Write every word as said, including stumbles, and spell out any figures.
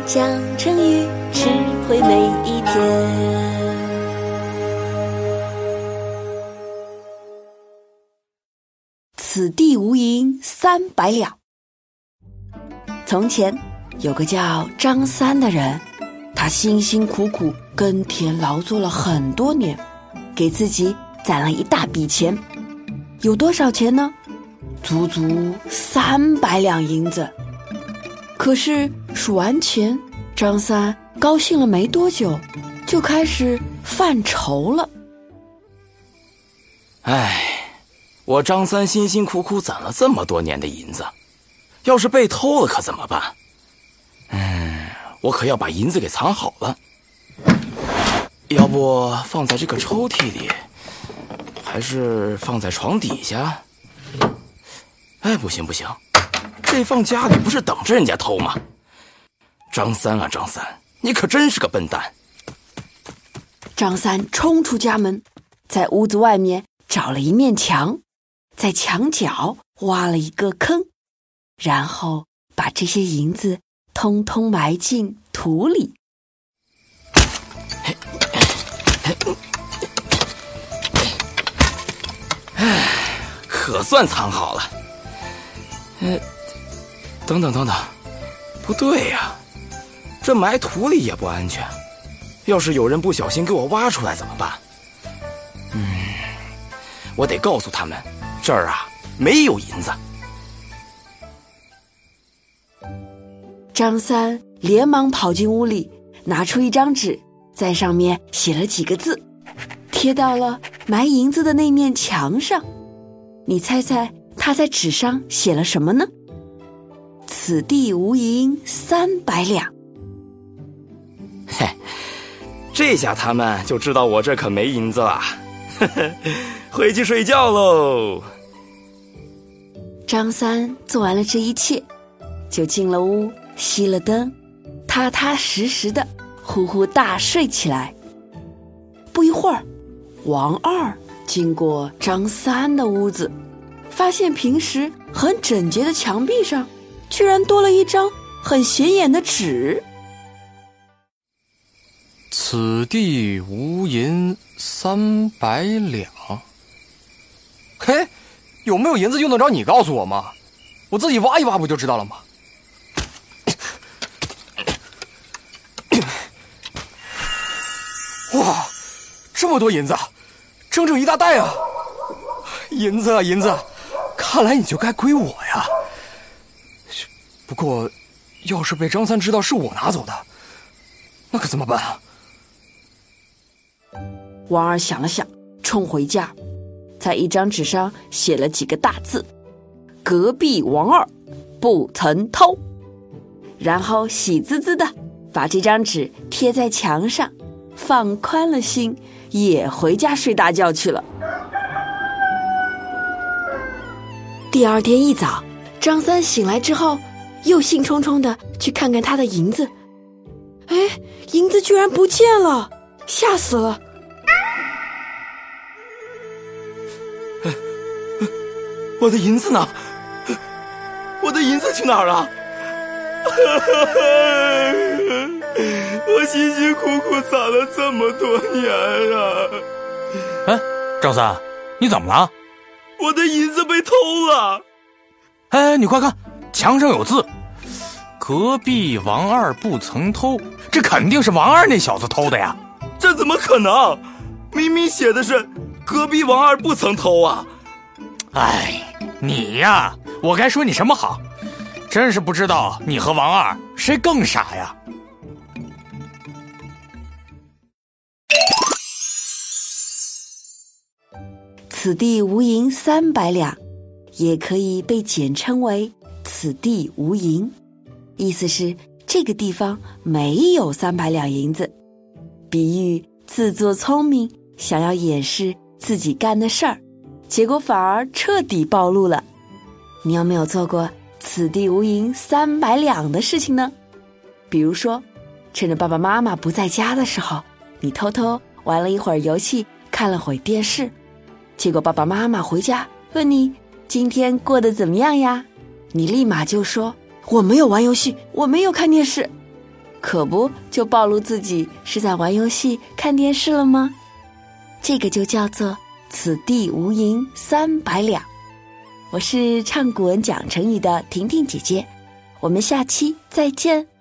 讲成语，智慧每一天。此地无银三百两。从前有个叫张三的人，他辛辛苦苦耕田劳作了很多年，给自己攒了一大笔钱。有多少钱呢？足足三百两银子。可是数完钱，张三高兴了没多久，就开始犯愁了。 唉，我张三辛辛苦苦攒了这么多年的银子，要是被偷了可怎么办？嗯，我可要把银子给藏好了。要不放在这个抽屉里，还是放在床底下？哎，不行不行，这放家里不是等着人家偷吗？张三啊张三，你可真是个笨蛋。 张三冲出家门，在屋子外面找了一面墙，在墙角挖了一个坑，然后把这些银子通通埋进土里。 唉，可算藏好了。呃，等等等等，不对呀，这埋土里也不安全，要是有人不小心给我挖出来怎么办？嗯，我得告诉他们，这儿啊没有银子。 张三连忙跑进屋里，拿出一张纸，在上面写了几个字，贴到了埋银子的那面墙上。你猜猜他在纸上写了什么呢？此地无银三百两。 嘿，这下他们就知道我这可没银子了。回去睡觉喽。 张三做完了这一切，就进了屋，熄了灯，踏踏实实的呼呼大睡起来。不一会儿，王二经过张三的屋子，发现平时很整洁的墙壁上居然多了一张很显眼的纸。 此地无银三百两。嘿，有没有银子用得着你告诉我吗？我自己挖一挖不就知道了吗？哇，这么多银子，整整一大袋啊！银子啊银子，看来你就该归我呀。不过要是被张三知道是我拿走的，那可怎么办啊？ 王二想了想，冲回家，在一张纸上写了几个大字：隔壁王二不曾偷。然后喜滋滋的把这张纸贴在墙上，放宽了心，也回家睡大觉去了。第二天一早，张三醒来之后，又兴冲冲的去看看他的银子。哎，银子居然不见了，吓死了！ 我的银子呢？我的银子去哪儿了？我辛辛苦苦攒了这么多年啊！ 哎，张三，你怎么了？ 我的银子被偷了！ 哎，你快看，墙上有字，隔壁王二不曾偷，这肯定是王二那小子偷的呀！ 这怎么可能？明明写的是隔壁王二不曾偷啊！ 哎，你呀，我该说你什么好？真是不知道你和王二谁更傻呀！ 此地无银三百两，也可以被简称为此地无银，意思是这个地方没有三百两银子，比喻自作聪明，想要掩饰自己干的事儿，结果反而彻底暴露了。你有没有做过此地无银三百两的事情呢？比如说，趁着爸爸妈妈不在家的时候，你偷偷玩了一会儿游戏，看了会电视，结果爸爸妈妈回家问你今天过得怎么样呀？你立马就说我没有玩游戏，我没有看电视。 可不就暴露自己是在玩游戏、看电视了吗？这个就叫做此地无银三百两。我是唱古文讲成语的婷婷姐姐，我们下期再见。